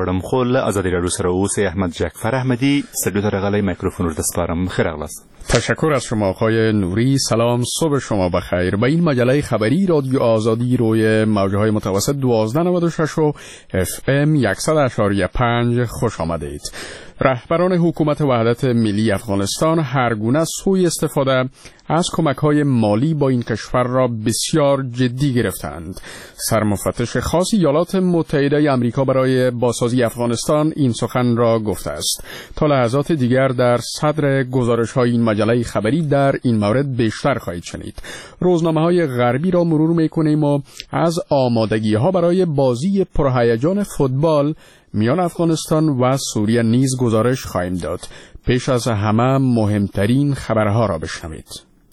خړم خول ازادي راډیو سره اوسه احمد جعفر احمدی سلوت رغلای میکروفون رو دسپارم خیر اغلاس. تشکر از شما آقای نوری. سلام، صبح شما بخیر. به این مجله خبری رادیو آزادی روی موج‌های متوسط 1296 و FM 100.5 خوش آمدید. رهبران حکومت وحدت ملی افغانستان هر گونه سوء استفاده از کمک‌های مالی با این کشور را بسیار جدی گرفتند. سرمفتش خاص ایالات متحده آمریکا برای بازسازی افغانستان این سخن را گفته است. تا لحظات دیگر در صدر گزارش‌های این مجله خبری در این مورد بیشتر خواهید شنید. روزنامه‌های غربی را مرور می‌کنیم و از آمادگی‌ها برای بازی پرهیجان فوتبال میان افغانستان و سوریه نیز گزارش خواهیم داد. پیش از همه مهمترین خبرها را بشنوید.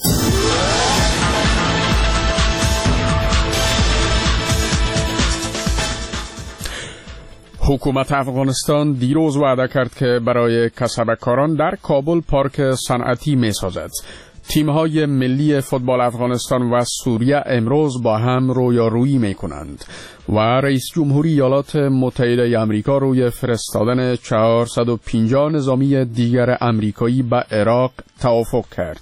حکومت افغانستان دیروز وعده کرد که برای کسبکاران در کابل پارک صنعتی می‌سازد. تیم‌های ملی فوتبال افغانستان و سوریه امروز با هم رویارویی می‌کنند و رئیس جمهوری ایالات متحده آمریکا روی فرستادن 450 نظامی دیگر آمریکایی به عراق توافق کرد.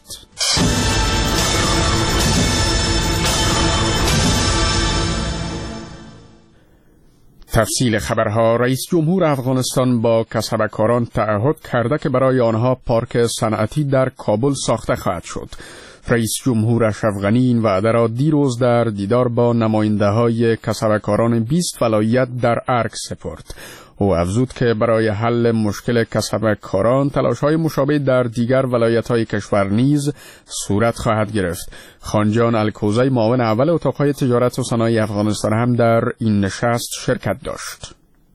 تفصیل خبرها. رئیس جمهور افغانستان با کسبکاران تعهد کرده که برای آنها پارک صنعتی در کابل ساخته خواهد شد. رئیس جمهور اشرف غنی این وعده را دیروز در دیدار با نماینده‌های کسبکاران 20 ولایت در ارگ سپرد. او افزود که برای حل مشکل کسبکاران تلاش‌های مشابه در دیگر ولایت‌های کشور نیز صورت خواهد گرفت. خانجان الکوزی معاون اول اتاق‌های تجارت و صنایع افغانستان هم در این نشست شرکت داشت.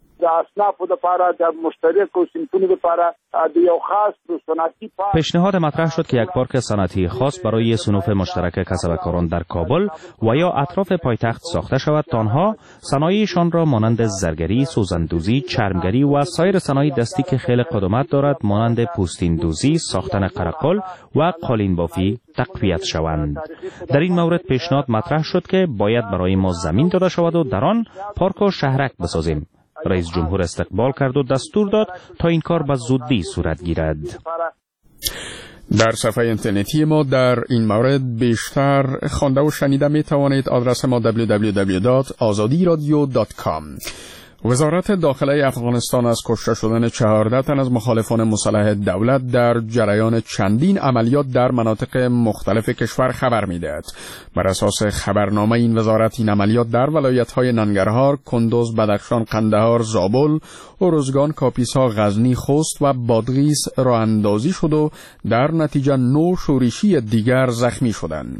پیشنهاد مطرح شد که یک پارک صنعتی خاص برای صنوف مشترک کسبکاران در کابل و یا اطراف پایتخت ساخته شود تا آنها صنایعشان را مانند زرگری، سوزندوزی، چرمگری و سایر صنایع دستی که خیلی قدمت دارد مانند پوستین دوزی، ساختن قرقل و قالین بافی تقویت شوند. در این مورد پیشنهاد مطرح شد که باید برای ما زمین داده شود و در آن پارک و شهرک بسازیم. رئیس جمهور استقبال کرد و دستور داد تا این کار به زودی صورت گیرد. در صفحه اینترنتی ما در این مورد بیشتر خوانده و شنیده می توانید. آدرس ما www.azadiradio.com. وزارت داخله افغانستان از کشته شدن 14 تن از مخالفان مسلح دولت در جریان چندین عملیات در مناطق مختلف کشور خبر می‌دهد. بر اساس خبرنامه این وزارت این عملیات در ولایت‌های ننگرهار، کندوز، بدخشان، قندهار، زابل، ارزگان، کاپیسا، غزنی، خوست و بادغیس راه اندازی شد و در نتیجه 9 شورشی دیگر زخمی شدند.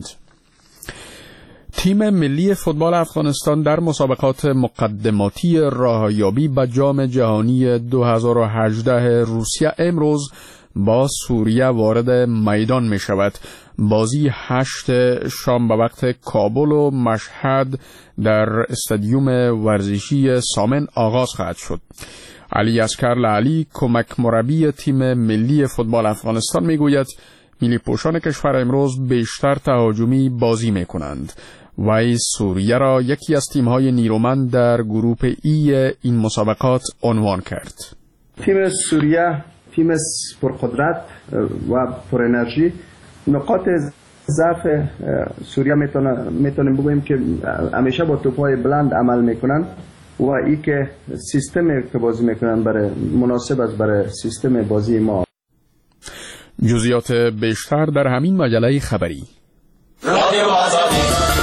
تیم ملی فوتبال افغانستان در مسابقات مقدماتی راهیابی به جام جهانی 2018 روسیه امروز با سوریه وارد میدان می شود. بازی 8 شام به وقت کابل و مشهد در استادیوم ورزشی سامن آغاز خواهد شد. علی اصغر لعلی کمک مربی تیم ملی فوتبال افغانستان می گوید ملی پوشان کشور امروز بیشتر تهاجمی بازی می کنند. وی سوریه را یکی از تیم‌های نیرومند در گروه ای این مسابقات عنوان کرد. تیم سوریه تیم پرقدرت و پر انرژی. نقاط ضعف سوریه میتونیم بگوییم که همیشه با توپ‌های بلند عمل میکنن و ای که سیستمی که بازی میکنن برای مناسب است برای سیستم بازی ما. جزئیات بیشتر در همین مجله خبری. رادیو آزادی.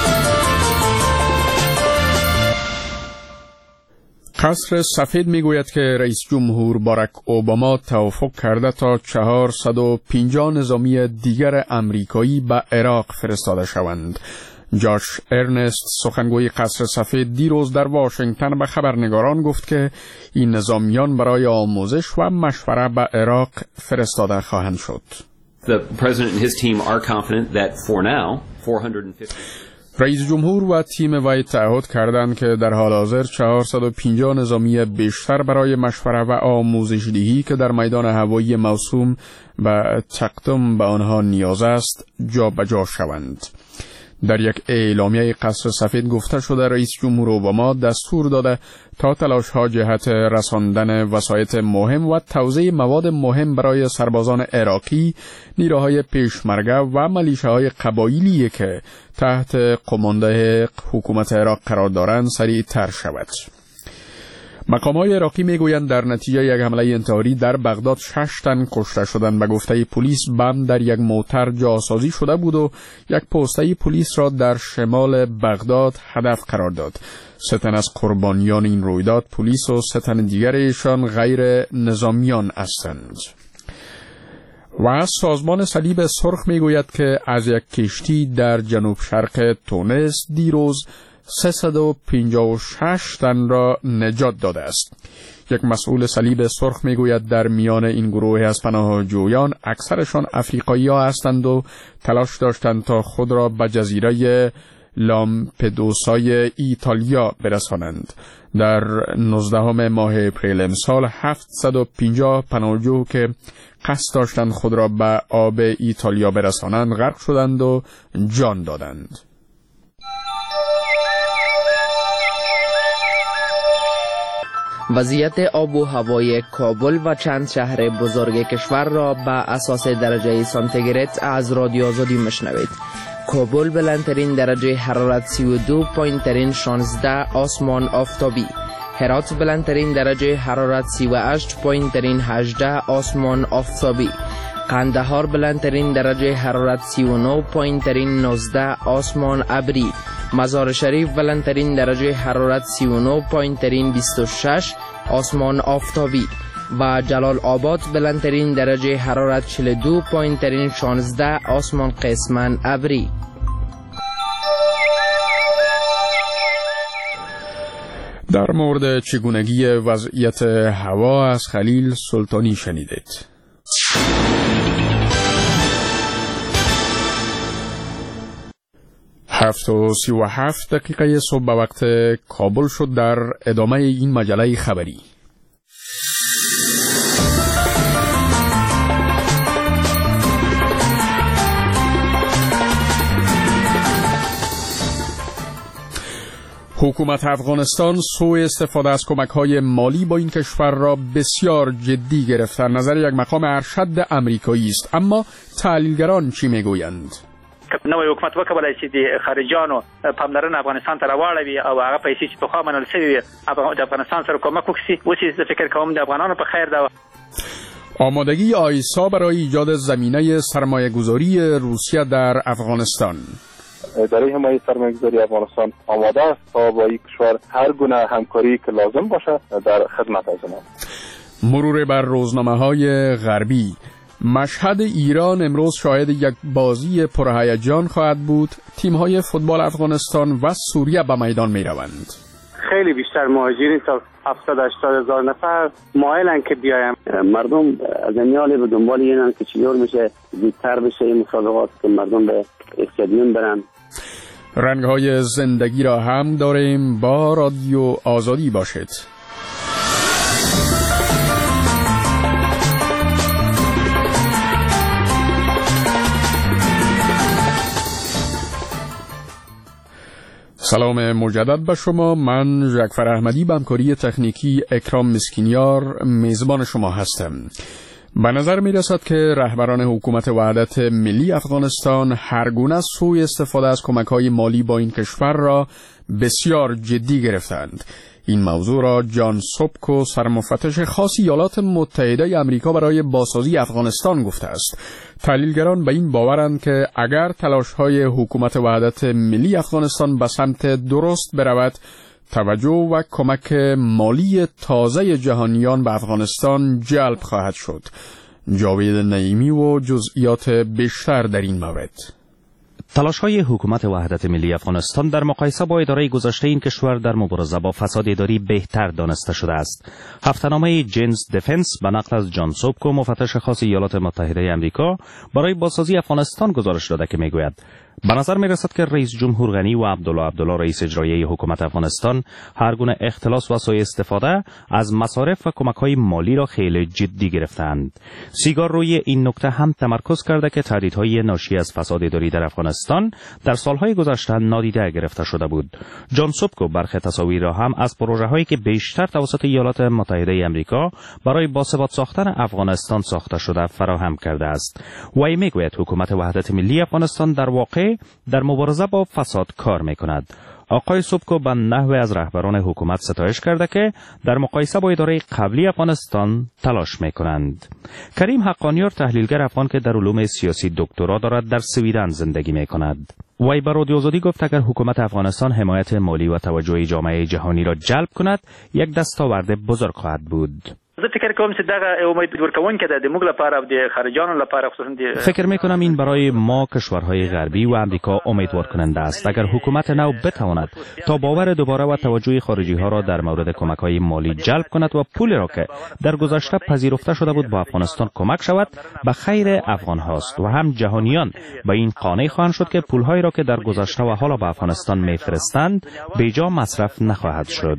قصر سفید میگوید که رئیس جمهور باراک اوباما توافق کرده تا 450 نظامی دیگر آمریکایی به عراق فرستاده شوند. جاش ارنست سخنگوی قصر سفید دیروز در واشنگتن به خبرنگاران گفت که این نظامیان برای آموزش و مشوره به عراق فرستاده خواهند شد. The president and his team are confident that for now 450 رئیس جمهور و تیم وی تعهد کردند که در حال حاضر 450 نظامی بیشتر برای مشوره و آموزش دهی که در میدان هوایی موسوم و تقدم به آنها نیاز است جابجا شوند. در یک اعلامیه قصر سفید گفته شده رئیس جمهور اوباما دستور داده تا تلاش‌ها جهت رساندن وسایط مهم و توزیع مواد مهم برای سربازان عراقی، نیروهای پیشمرگه و ملیشه‌های قبایلی که تحت کمانده حکومت عراق قرار دارند سریع‌تر شود. مقام‌های عراقی میگویند در نتیجه یک حمله انتحاری در بغداد 6 تن کشته شدند. به گفته پلیس بم در یک موتر جاسازی شده بود و یک پوسته پلیس را در شمال بغداد هدف قرار داد. 3 تن از قربانیان این رویداد پلیس و 3 تن دیگر ایشان غیر نظامیان هستند. و سازمان صلیب سرخ میگوید که از یک کشتی در جنوب شرق تونس دیروز 356 تن را نجات داده است. یک مسئول صلیب سرخ میگوید در میان این گروه از پناهجویان اکثرشان افریقایی ها هستند و تلاش داشتند تا خود را به جزیره لامپدوسای ایتالیا برسانند. در 19 ماه اپریل امسال 750 پناهجو که قصد داشتند خود را به آب ایتالیا برسانند غرق شدند و جان دادند. وضعیت آب و هوای کابل و چند شهر بزرگ کشور را به اساس درجه سانتیگراد از رادیو آزادی مشنوید. کابل بلندترین درجه حرارت 32، پایینترین 16 آسمان آفتابی. هرات بلندترین درجه حرارت 38، پایینترین 18 آسمان آفتابی. قندهار بلندترین درجه حرارت 39، پایینترین 19 آسمان ابری. مزار شریف بلندترین درجه حرارت 39، پایینترین 26 آسمان آفتابی و جلال آباد بلندترین درجه حرارت 42، پایینترین 16 آسمان قسمن ابری. در مورد چگونگی وضعیت هوا از خلیل سلطانی شنیدید. 7:37 صبح به وقت کابل شد. در ادامه این مجله خبری حکومت افغانستان سوء استفاده از کمک‌های مالی با این کشور را بسیار جدی گرفت. در نظر یک مقام ارشد امریکایی است. اما تحلیلگران چی میگویند؟ نوې حکومت وکولای شي د خارجيانو پاملرنه افغانستان ته راوړوي او هغه پیسې چې پخوا منل شوي وي د افغانستان سره کومک وکړي. اوس زه فکر کوم د افغانانو په خیر ده. آمادگی آیسا برای ایجاد زمینه سرمایه‌گذاری روسیه در افغانستان. اداره حمایت سرمایه‌گذاری افغانستان آماده است تا با این کشور هر گونه همکاری که لازم باشه در خدمت از آنها. مرور بر روزنامه‌های غربی. مشهد ایران امروز شاهد یک بازی پرهیجان خواهد بود. تیم‌های فوتبال افغانستان و سوریه به میدان می‌روند. خیلی بیشتر مهاجرین تا 70-80 هزار نفر مایلن که بیایم. مردم از امیال به دنبال اینن که چطور میشه زودتر بشه این مسابقات که مردم به استادیوم برن. رنگ‌های زندگی را هم داریم. با رادیو آزادی باشید. سلام مجدد به شما. من جعفر احمدی به همکاری تکنیکی اکرام مسکینیار میزبان شما هستم. به نظر می رسد که رهبران حکومت وحدت ملی افغانستان هر گونه سوء استفاده از کمک‌های مالی با این کشور را بسیار جدی گرفتند. این موضوع را جان سوبکو سرمفتش خاص ایالات متحده آمریکا برای بازسازی افغانستان گفته است. تحلیلگران به این باورند که اگر تلاش‌های حکومت وحدت ملی افغانستان به سمت درست برود، توجه و کمک مالی تازه جهانیان به افغانستان جلب خواهد شد. جاوید نعیمی و جزئیات بیشتر در این مورد. تلاش‌های حکومت وحدت ملی افغانستان در مقایسه با اداره گذشته این کشور در مبارزه با فساد اداری بهتر دانسته شده است. هفته‌نامه جنز دفنس به نقل از جان سوبکو مفتش خاص ایالات متحده آمریکا برای بازسازی افغانستان گزارش داده که میگوید به نظر می رسد که رئیس جمهور غنی و عبدالله رئیس اجرایی حکومت افغانستان هر گونه اختلاس و سوء استفاده از مصارف و کمک‌های مالی را خیلی جدی گرفتند. سیگار روی این نکته هم تمرکز کرده که تهدیدهای ناشی از فساد اداری در افغانستان در سالهای گذشته نادیده گرفته شده بود. جان سوبکو برخی تصاویر را هم از پروژه‌هایی که بیشتر توسط ایالات متحده آمریکا برای باثبات ساختن افغانستان ساخته شده فراهم کرده است. وی میگوید حکومت وحدت ملی افغانستان در واقع در مبارزه با فساد کار میکند. آقای سوبکو به نحوی از رهبران حکومت ستایش کرده که در مقایسه با اداره قبلی افغانستان تلاش میکنند. کریم حقانیار تحلیلگر افغان که در علوم سیاسی دکترا دارد در سویدن زندگی میکند. وی به رادیو آزادی گفت اگر حکومت افغانستان حمایت مالی و توجه جامعه جهانی را جلب کند یک دستاورد بزرگ خواهد بود. زه فکر کوم چې دغه امید ورکوونکې ده د موږ لپاره او د خارجانو لپاره خصوصا فکر میکنم این برای ما کشورهای غربی و امریکا امیدوار کننده است. اگر حکومت نو بتواند تا باور دوباره و توجه خارجی ها را در مورد کمک های مالی جلب کند و پولی را که در گذشته پذیرفته شده بود با افغانستان کمک شود به خیر افغان هاست و هم جهانیان به این قانع خواهند شد که پولهایی را که در گذشته و حالا به افغانستان میفرستند بیجا مصرف نخواهد شد.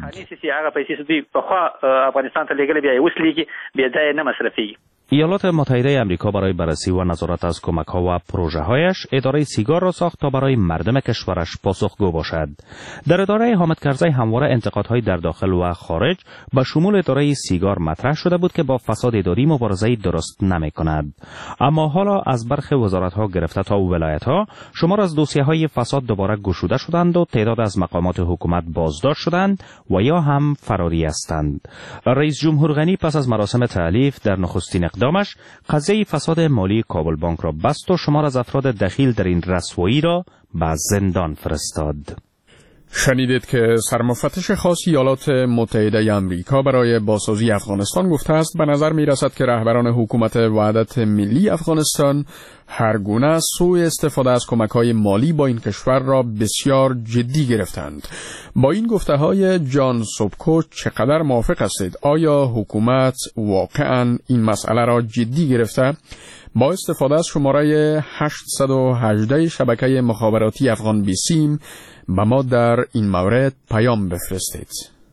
ایالات متحده آمریکا برای بررسی و نظارت از کمک‌ها و پروژه‌هایش اداره سیگار را ساخت تا برای مردم کشورش پاسخگو باشد. در اداره حامد کرزی همواره انتقادهای در داخل و خارج به شمول اداره سیگار مطرح شده بود که با فساد اداری مبارزه درست نمی‌کند. اما حالا از برخی وزارت‌ها گرفته تا ولایت‌ها شمار از دوسیه‌های فساد دوباره گشوده شدند و تعداد از مقامات حکومت بازداشت شدند و یا هم فراری هستند. رئیس جمهور غنی پس از مراسم تألیف در نخستین اقدامش قضیه فساد مالی کابل بانک را بست و شمار از افراد دخیل در این رسوایی را به زندان فرستاد. شنیدید که سرمفتش خاص ایالات متحده آمریکا برای بازسازی افغانستان گفته است به نظر می رسد که رهبران حکومت وحدت ملی افغانستان هر گونه سوء استفاده از کمک‌های مالی با این کشور را بسیار جدی گرفتند. با این گفته‌های جان سوبکو چقدر موافق هستید؟ آیا حکومت واقعاً این مسئله را جدی گرفته؟ با استفاده از شماره 818 شبکه مخابراتی افغان بیسیم به ما در این مورد پیام بفرستید.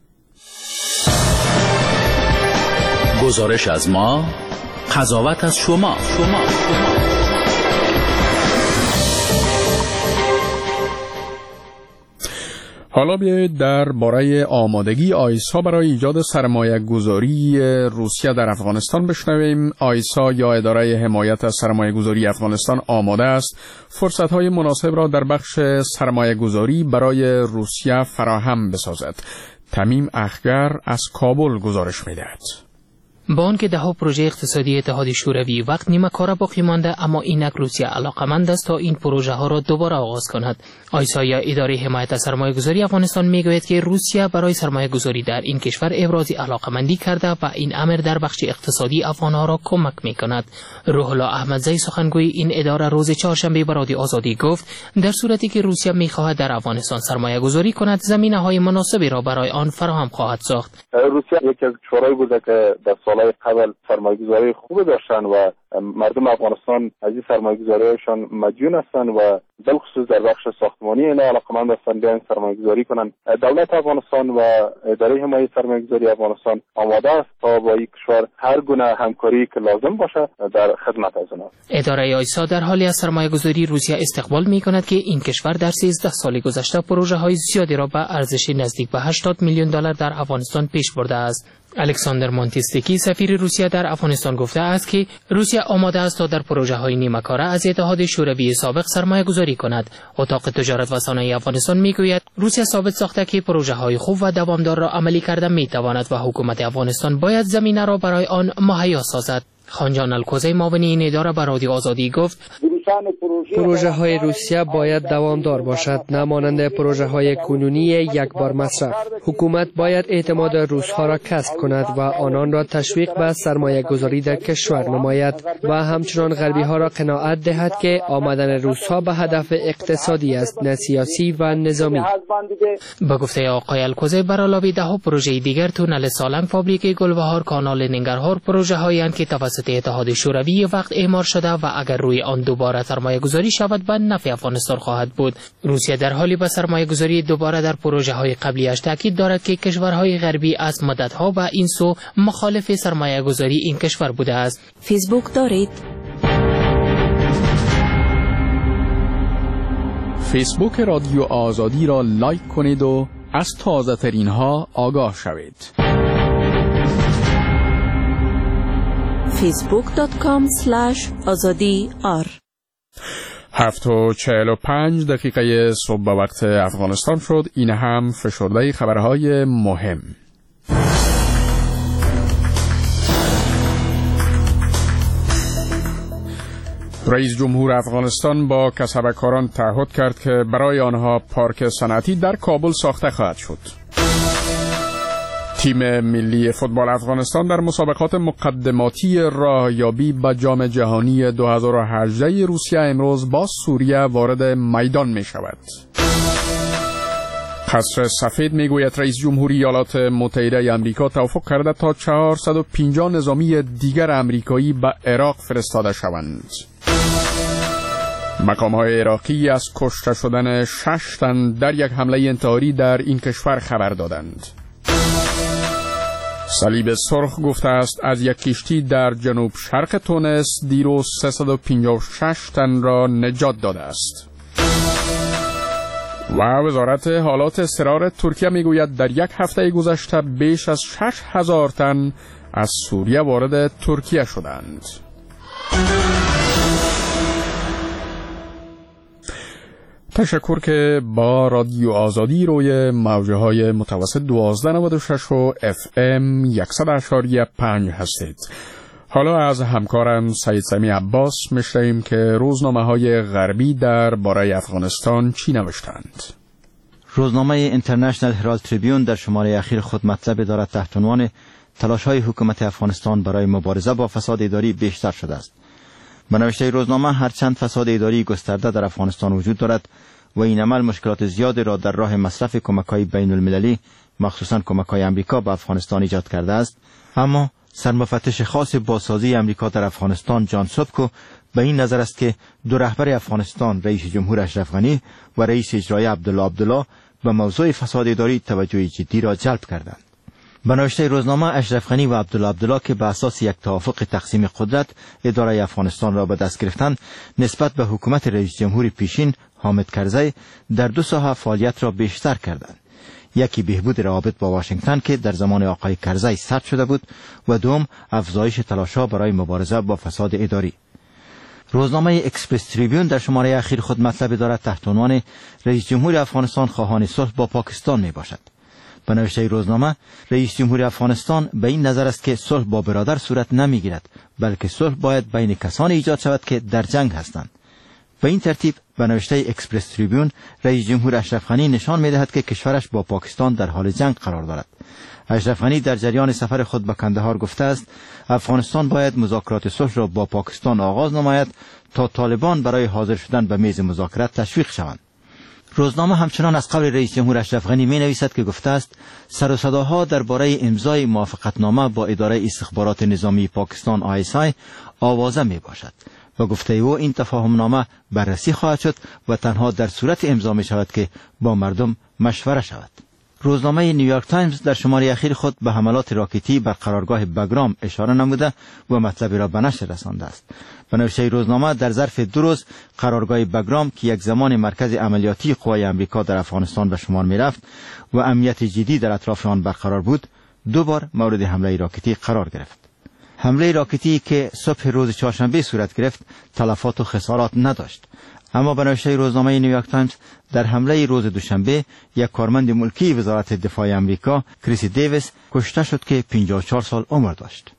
گزارش از ما، قضاوت از شما. حالا بیایید درباره آمادگی آیسا برای ایجاد سرمایه گذاری روسیه در افغانستان بشنویم. آیسا یا اداره حمایت از سرمایه گذاری افغانستان آماده است فرصت‌های مناسب را در بخش سرمایه گذاری برای روسیه فراهم بسازد. تمیم اخگر از کابل گزارش می‌دهد. با آنکه ده‌ها پروژه اقتصادی اتحاد شوروی وقت نیمه کاره باقی مانده، اما اینک روسیه علاقمند است تا این پروژه ها را دوباره آغاز کند. آیسا یا اداره حمایت از سرمایه گذاری افغانستان میگوید که روسیه برای سرمایه گذاری در این کشور ابراز علاقمندی کرده و این امر در بخش اقتصادی افغان ها را کمک میکند. روح الله احمدزی سخنگوی این اداره روز چهارشنبه به رادیو آزادی گفت در صورتی که روسیه میخواهد در افغانستان سرمایه گذاری کند، زمینه های مناسبی را برای آن فراهم خواهد ساخت. روسیه یکی از کشورهایی بوده که در سالهای قبل سرمایه‌گذاری خوب داشتن و مردم افغانستان از این سرمایه‌گذاری‌هاشون مدیون هستند و بالخصوص در بخش ساختمانی اینا علاقمند هستند بیان سرمایه‌گذاری کنند. دولت افغانستان و اداره حمایت سرمایه‌گذاری افغانستان آماده است تا با این کشور هر گونه همکاری که لازم باشه در خدمت از آنها. اداره آیسا در حالی از سرمایه‌گذاری روسیه استقبال می‌کند که این کشور در 13 سال گذشته پروژه‌های زیادی را به ارزش نزدیک به 80 میلیون دلار در افغانستان پیش برده است. الکساندر مونتیستکی سفیر روسیه در افغانستان گفته است که روسیه آماده است تا در پروژه‌های نیمه کاره از اتحاد شوروی سابق سرمایه گذاری کند. اتاق تجارت و صنایع افغانستان میگوید روسیه ثابت ساخته که پروژه‌های خوب و دوامدار را عملی کرده میتواند و حکومت افغانستان باید زمینه را برای آن مهیا سازد. خانجان الکوزی معاون این اداره به رادیو آزادی گفت پروژه های روسیه باید دوامدار باشد، نه مانند پروژه های کنونی یک بار مصرف. حکومت باید اعتماد روس ها را کسب کند و آنان را تشویق به سرمایه گذاری در کشور نماید و همچنان غربی ها را قناعت دهد که آمدن روس ها به هدف اقتصادی است، نه سیاسی و نظامی. با گفته آقای الکوزی بر علاوه ده‌ها پروژه دیگر تونل سالنگ، فابریک گلبهار، کانال ننگرهار پروژه هایی اند که توسط اتحاد شوروی وقت اعمار شده و اگر روی آن دوباره دوباره سرمایه گذاری شود به نفع افغانستان خواهد بود. روسیه در حالی به سرمایه گذاری دوباره در پروژه های قبلیش تاکید دارد که کشورهای غربی از مدتها به این سو مخالف سرمایه گذاری این کشور بوده است. فیسبوک دارید؟ فیسبوک رادیو آزادی را لایک کنید و از تازه ترین ها آگاه شوید. facebook.com/azadi.ar 7:45 صبح به وقت افغانستان شد. این هم فشرده خبرهای مهم. رئیس جمهور افغانستان با کسبکاران تعهد کرد که برای آنها پارک صنعتی در کابل ساخته خواهد شد. تیم ملی فوتبال افغانستان در مسابقات مقدماتی راهیابی به جام جهانی 2018 روسیه امروز با سوریه وارد میدان می شود. قصر سفید می گوید رئیس جمهوری ایالات متحده آمریکا توافق کرده تا 450 نظامی دیگر آمریکایی به عراق فرستاده شوند. مقام‌های عراقی از کشته شدن 6 تن در یک حمله انتحاری در این کشور خبر دادند. صلیب سرخ گفته است از یک کشتی در جنوب شرق تونس دیروز 356 تن را نجات داده است. و وزارت حالات اضطرار ترکیه میگوید در یک هفته گذشته بیش از 6000 تن از سوریه وارد ترکیه شدند. تشکر که با رادیو آزادی روی موجه های متوسط 1296 و FM 100.5 هستید. حالا از همکارم سید سمی عباس میشنویم که روزنامه های غربی در باره افغانستان چی نوشتند. روزنامه اینترنشنال هرالد تریبیون در شماره اخیر خود مطلب دارد تحت عنوان تلاش های حکومت افغانستان برای مبارزه با فساد اداری بیشتر شده است. به نوشته روزنامه هرچند فساد اداری گسترده در افغانستان وجود دارد و این عمل مشکلات زیادی را در راه مصرف کمک‌های بین المللی مخصوصاً کمک‌های آمریکا به افغانستان ایجاد کرده است، اما سرمفتش خاص بازسازی آمریکا در افغانستان جان سوبکو به این نظر است که دو رهبر افغانستان رئیس جمهور اشرف غنی و رئیس اجرایی عبدالله به موضوع فساد اداری توجه جدی را جلب کردند. به نوشته روزنامه اشرف غنی و عبدالله که به اساس یک توافق تقسیم قدرت اداره افغانستان را به دست گرفتند نسبت به حکومت رئیس جمهور پیشین حامد کرزی در دو ساحه فعالیت را بیشتر کردند. یکی بهبود روابط با واشنگتن که در زمان آقای کرزی سرد شده بود و دوم افزایش تلاش‌ها برای مبارزه با فساد اداری. روزنامه اکسپرس تریبیون در شماره اخیر خود مطلب دارد تحت عنوان رئیس جمهور افغانستان خواهان صلح با پاکستان می باشد. به نوشته روزنامه رئیس جمهور افغانستان به این نظر است که صلح با برادر صورت نمیگیرد، بلکه صلح باید بین کسانی ایجاد شود که در جنگ هستند. به این ترتیب به نوشته اکسپرس تریبیون رئیس جمهور اشرف غنی نشان می‌دهد که کشورش با پاکستان در حال جنگ قرار دارد. اشرف غنی در جریان سفر خود به کندهار گفته است افغانستان باید مذاکرات صلح را با پاکستان آغاز نماید تا طالبان برای حاضر شدن به میز مذاکرات تشویق شوند. روزنامه همچنان از قول رئیس جمهور اشرف غنی می‌نویسد که گفته است سر و صداها درباره امضای موافقتنامه با اداره استخبارات نظامی پاکستان ISI آوازه میباشد و گفته او این تفاهمنامه بررسی خواهد شد و تنها در صورت امضا می شود که با مردم مشوره شود. روزنامه نیویورک تایمز در شماره اخیر خود به حملات راکتی بر قرارگاه بگرام اشاره نموده و مطلبی را به نشر رسانده است. به نوشته روزنامه در ظرف 2 روز قرارگاه بگرام که یک زمان مرکز عملیاتی قوای آمریکا در افغانستان به شمار می رفت و امنیت جدی در اطراف آن برقرار بود 2 بار مورد حمله راکتی قرار گرفت. حمله راکتی که صبح روز چهارشنبه صورت گرفت تلفات و خسارات نداشت، اما به نوشته روزنامه نیویورک تایمز در حمله روز دوشنبه یک کارمند ملکی وزارت دفاع آمریکا کریس دیویس کشته شد که 54 سال عمر داشت.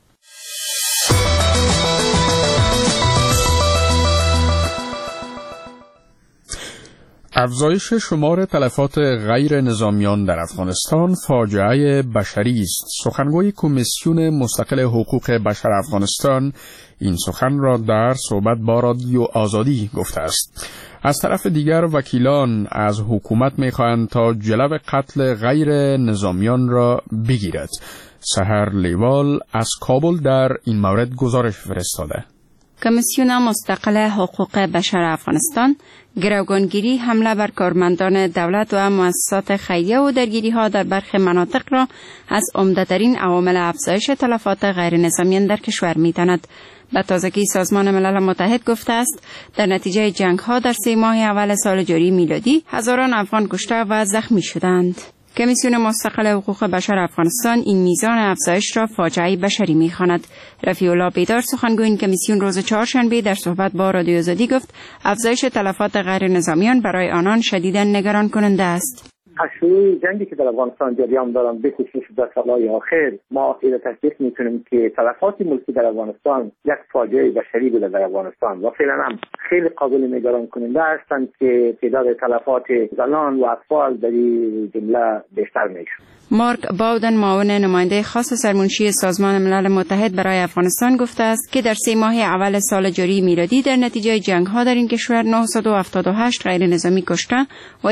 افزایش شمار تلفات غیر نظامیان در افغانستان فاجعه بشری است. سخنگوی کمیسیون مستقل حقوق بشر افغانستان این سخن را در صحبت با رادیو آزادی گفته است. از طرف دیگر وکیلان از حکومت می‌خواهند تا جلو قتل غیر نظامیان را بگیرد. سحر لیوال از کابل در این مورد گزارش فرستاده. کمیسیون مستقل حقوق بشر افغانستان گروگانگیری، حمله بر کارمندان دولت و مؤسسات خیریه و درگیری ها در برخی مناطق را از عمده‌ترین عوامل افزایش تلفات غیر نظامیان در کشور می‌داند. به تازگی سازمان ملل متحد گفته است در نتیجه جنگ ها در 3 ماه اول سال جاری میلادی هزاران افغان کشته و زخمی شدند. کمیسیون مستقل حقوق بشر افغانستان این میزان افزایش را فاجعه بشری می‌خواند. رفیع الله بیدار سخنگوی این کمیسیون روز چهارشنبه در صحبت با رادیو آزادی گفت افزایش تلفات غیر نظامیان برای آنان شدیداً نگران کننده است. از شروع جنگی که در افغانستان جریان دارند به خصوص در سالهای اخیر ما این تصدیق می‌کنیم که تلفات ملکی در افغانستان یک فاجعه بشری بوده در افغانستان و فعلا هم خیلی قابل نگران کننده هستند که تعداد تلفات زنان و اطفال در این جمله بیشتر میشه. مارک باودن معاون نماینده خاص سرمنشی سازمان ملل متحد برای افغانستان گفته است که در 3 ماه اول سال جاری میلادی در نتیجه جنگ‌ها در این کشور 978 غیر نظامی کشته و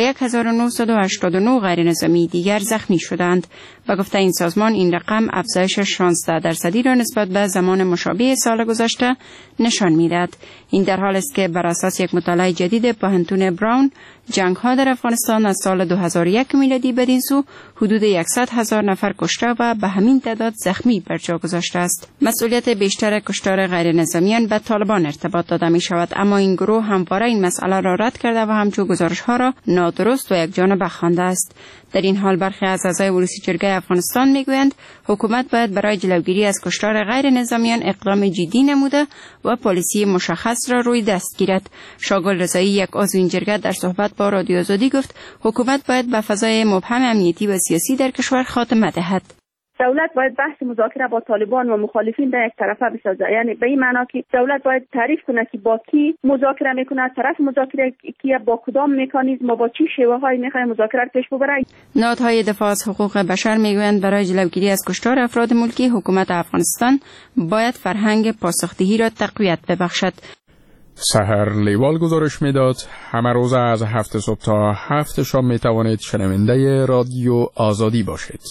1989 غیر نظامی دیگر زخمی شدند. و گفته این سازمان این رقم افزایش 16% را نسبت به زمان مشابه سال گذشته نشان می‌دهد. این در حالی است که بر اساس یک مطالعه جدید پوهنتون براون جنگ‌ها در افغانستان از سال 2001 میلادی بدین سو حدود 100,000 نفر کشته و به همین تعداد زخمی بر جا گذاشته است. مسئولیت بیشتر کشتار غیر نظامیان به طالبان ارتباط داده می شود، اما این گروه همواره این مسئله را رد کرده و همچون گزارش‌ها را نادرست و یکجانبه خوانده است. در این حال برخی از اعضای ولوسی جرگه افغانستان میگویند حکومت باید برای جلوگیری از کشتار غیر نظامیان اقدام جدی نموده و پالیسی مشخص را روی دست گیرد. شاگل رضایی، یک عضو این جرگه، در صحبت با رادیو آزادی گفت حکومت باید به فضای مبهم امنیتی و سیاسی در کشور خاتمه دهد. دولت باید بحث مذاکره با طالبان و مخالفین در یک طرفه بسازه، یعنی به این معنا که دولت باید تعریف کنه که با کی مذاکره میکنه، طرف مذاکره کیه، با کدام مکانیزم و با چه شیوه‌هایی میخواد مذاکره پیش ببره. نهادهای دفاع از حقوق بشر میگویند برای جلوگیری از کشتار افراد ملکی حکومت افغانستان باید فرهنگ پاسخدهی را تقویت ببخشد. سحر لیوال گزارش میداد. همه روز از 7 صبح تا 7 شام میتوانید شنونده رادیو آزادی باشید.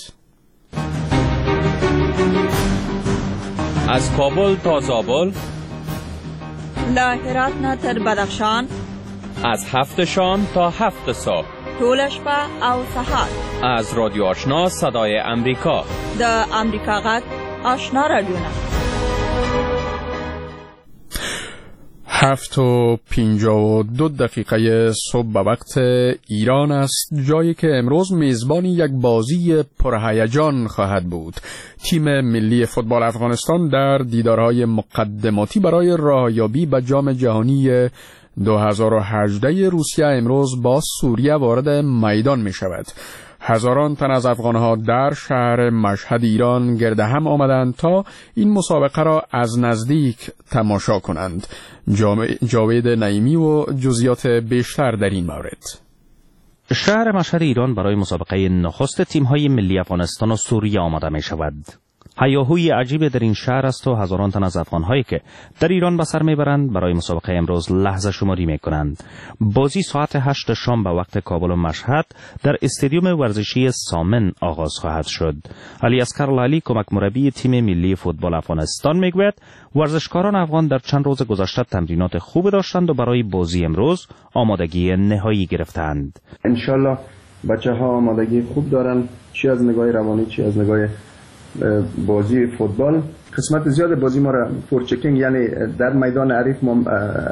از کابل تا زابل، له هرات نه تر بدخشان، از 7 شام تا 7 صبح، ټول شپه او سهار، از رادیو آشنا صدای امریکا، د امریکا غږ آشنا رادیو. 7:52 صبح به وقت ایران است، جایی که امروز میزبان یک بازی پرهیجان خواهد بود. تیم ملی فوتبال افغانستان در دیدارهای مقدماتی برای راهیابی به جام جهانی 2018 روسیه امروز با سوریه وارد میدان می شود. هزاران تن از افغانها در شهر مشهد ایران گرد هم آمدند تا این مسابقه را از نزدیک تماشا کنند. جاوید نعیمی و جزئیات بیشتر در این مورد. شهر مشهد ایران برای مسابقه نخست تیم‌های ملی افغانستان و سوریه آماده می شود. هیاهوی عجیب در این شهر است و هزاران تن از افغان‌هایی که در ایران به سر میبرند برای مسابقه امروز لحظه شماری میکنند. بازی ساعت 8 شام به وقت کابل و مشهد در استادیوم ورزشی سامن آغاز خواهد شد. علی اصغر لالی، کمک مربی تیم ملی فوتبال افغانستان، میگوید ورزشکاران افغان در چند روز گذشته تمرینات خوب داشتند و برای بازی امروز آمادگی نهایی گرفتند. ان شاء الله بچه‌ها آمادگی خوب دارن، چی از نگاه روانی چی از نگاه بازی فوتبال. قسمت زیاد بازی ما را فورچکینگ، یعنی در میدان حریف ما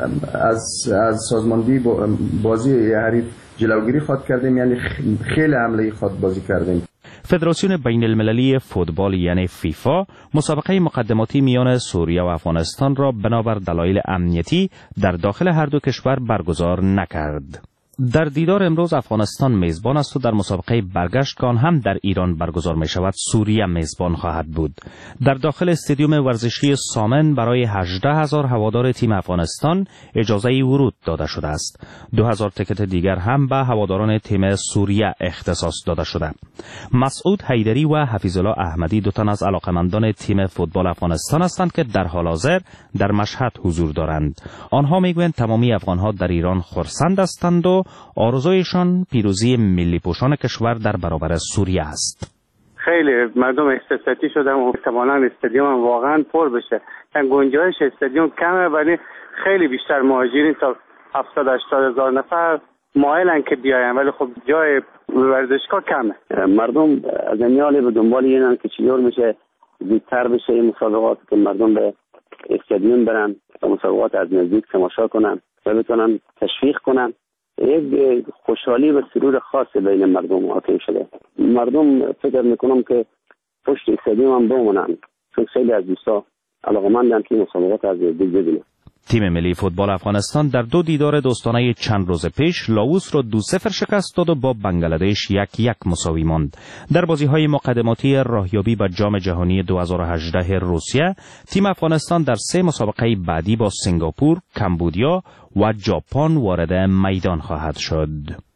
از سازماندهی بازی حریف جلوگیری خواد کردیم، یعنی خیلی حمله خواد بازی کردیم. فدراسیون بین المللی فوتبال یعنی فیفا مسابقه مقدماتی میان سوریه و افغانستان را بنابر دلایل امنیتی در داخل هر دو کشور برگزار نکرد. در دیدار امروز افغانستان میزبان است و در مسابقه برگشت که آن هم در ایران برگزار می شود سوریه میزبان خواهد بود. در داخل استادیوم ورزشی سامن برای 18,000 هوادار تیم افغانستان اجازه ورود داده شده است. 2,000 تکت دیگر هم به هواداران تیم سوریه اختصاص داده شده. مسعود حیدری و حفیظالله احمدی، دو تن از علاقمندان تیم فوتبال افغانستان هستند که در حال حاضر در مشهد حضور دارند. آنها میگویند تمامی افغانها در ایران خرسند هستند و آرزویشان پیروزی ملی پوشان کشور در برابر سوریه است. خیلی مردم احساساتی شدن و احتمالاً استادیوم واقعا پر بشه. گنجایش استادیوم کمه ولی خیلی بیشتر مهاجرین تا 70-80 هزار نفر مایلن که بیاین، ولی خب جای ورزشگاه کمه. مردم از امیال به دنبال اینن که چطور میشه زودتر بشه این مسابقات که مردم به استادیوم برن و مسابقات از نزدیک تماشا کنن و بتونن تشویق کنن. یک خوشحالی و سرور خاصی بین مردم حاکم شده. مردم فکر میکنم که پشت استادیوم هم بمونن، چون خیلی از دوستا علاقه‌مندن که مسابقات از نزدیک ببینن. تیم ملی فوتبال افغانستان در 2 دیدار دوستانه چند روز پیش لاوس را 2-0 شکست داد و با بنگلادش 1-1 مساوی ماند. در بازی‌های مقدماتی راهیابی به جام جهانی 2018 روسیه، تیم افغانستان در 3 مسابقه بعدی با سنگاپور، کمبودیا و ژاپن وارد میدان خواهد شد.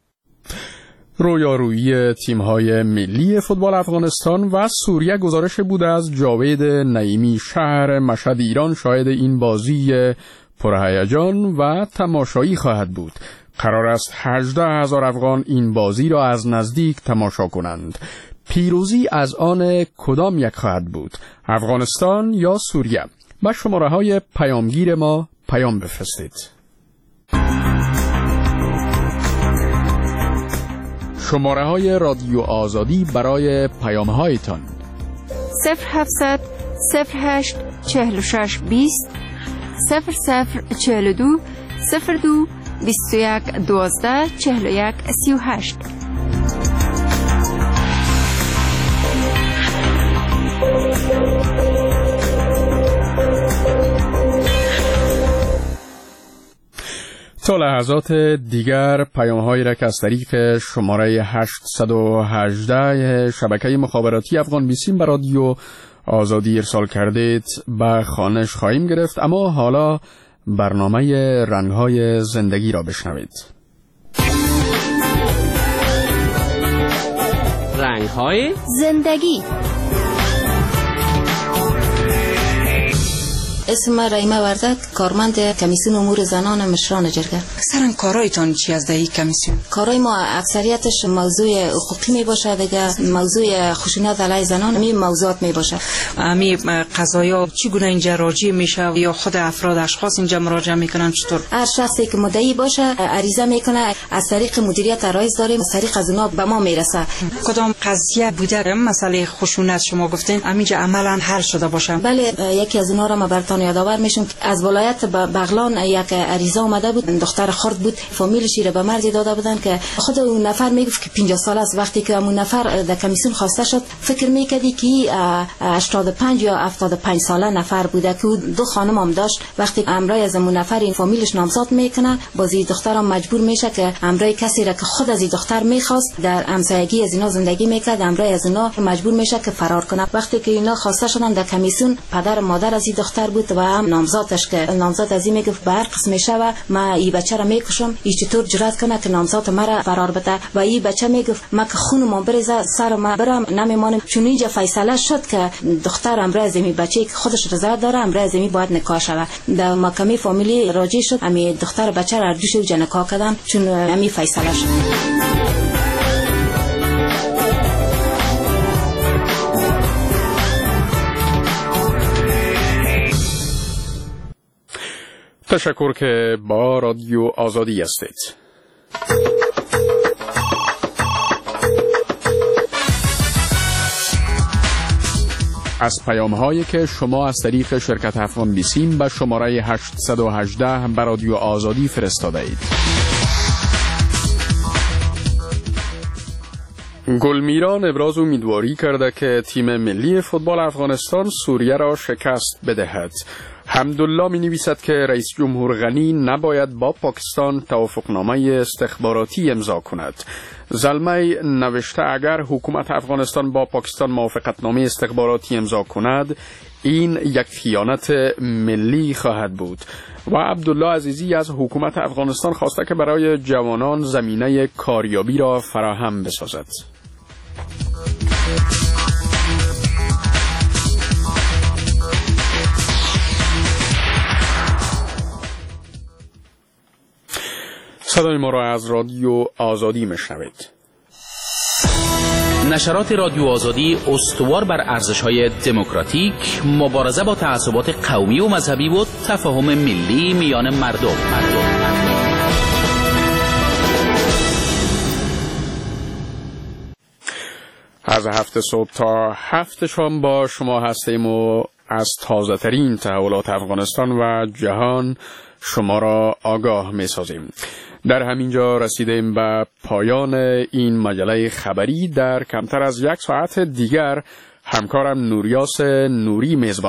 رویارویی تیم‌های ملی فوتبال افغانستان و سوریه گزارش بود از جاوید نعیمی. شهر مشهد ایران شاهد این بازی پرهیجان و تماشایی خواهد بود. قرار است 18,000 افغان این بازی را از نزدیک تماشا کنند. پیروزی از آن کدام یک خواهد بود؟ افغانستان یا سوریه؟ با شماره‌های پیامگیر ما پیام بفرستید. شماره‌های رادیو آزادی برای پیام‌هایتان 0700 08 46 20 0042 02 21 12 41 38. تا لحظات دیگر پیام‌هایی را که از طریق شماره 818 شبکه مخابراتی افغان بیسیم به رادیو آزادی ارسال کردید به خوانش خواهیم گرفت، اما حالا برنامه رنگ‌های زندگی را بشنوید. رنگ‌های زندگی. اسم رحیمه وردک، کارمند کمیسیون امور زنان مشران جرگه. اکثرا کارایتان چی از دهی کمیسیون؟ کارای ما اکثریتش موضوع حقوقی می باشه، دیگه موضوع خشونت علیه زنان می موضوعات می باشه. امی قضایا چگونه اینجا راجع میشه یا خود افراد اشخاص اینجا مراجعه میکنن چطور؟ هر شخصی که مدعی باشه عریضه میکنه، از طریق مدیریت رایز داریم، از طریق از اونا به ما میرسه. کدام قضیه بوده مسئله خشونت شما گفتین همینجا عملا حل شده باشه؟ بله، یکی از اونا را ما براتون یادآور میشم. از ولایت بغلان یک عریضه اومده بود، دختر خرد بود، فامیلش را به مردی داده بودن که خود اون نفر میگفت که 50 سال است. وقتی که اون نفر در کمیسیون خواسته شد فکر میکردی که 85 یا 75 ساله نفر بوده که 2 خانم هم داشت. وقتی امرای از اون نفر این فامیلش نامزد میکنه، بازی دخترم مجبور میشه که امرای کسی را که خود از این دختر میخواست در همسایگی از اینا زندگی میکرد، امرای از اینا مجبور میشه که فرار کنه. وقتی که اینا خواسته شدن در کمیسیون، پدر و مادر از این دختر بود و هم نامزادش که نامزد از این میگفت به هر قسم میشه و ما این بچه را میکشم، این چطور جرأت کنه که نامزد مرا فرار بده. و این بچه میگفت ما که خونم بریزه سر ما برم نمیمانم. چون اینجا فیصله شد که دختر امروز می بچه که خودش رضایت داره امروز می باید نکاح شود. در محکمه فامیلی راجع شد، امی دختر بچه را دوش و نکاح کردن چون امی فیصله شد. تشکر که با رادیو آزادی هستید. از پیام‌هایی که شما از طریق شرکت افغان بیسیم به شماره 818 به رادیو آزادی فرستاده اید. گلمیران ابراز امیدواری کرده که تیم ملی فوتبال افغانستان سوریه را شکست بدهد. حمدالله می نویسد که رئیس جمهور غنی نباید با پاکستان توافقنامه استخباراتی امضا کند. زلمه نوشته اگر حکومت افغانستان با پاکستان موافقتنامه استخباراتی امضا کند این یک خیانت ملی خواهد بود. و عبدالله عزیزی از حکومت افغانستان خواسته که برای جوانان زمینه کاریابی را فراهم بسازد. صدای ما را از رادیو آزادی میشنوید. نشرات رادیو آزادی استوار بر ارزش‌های دموکراتیک، مبارزه با تعصبات قومی و مذهبی و تفاهم ملی میان مردم. از 7 صبح تا 7 شام با شما هستیم و از تازه ترین تحولات افغانستان و جهان شما را آگاه می سازیم. در همینجا رسیدیم به پایان این مجله خبری. در کمتر از 1 ساعت دیگر همکارم نوریاس نوری میزبان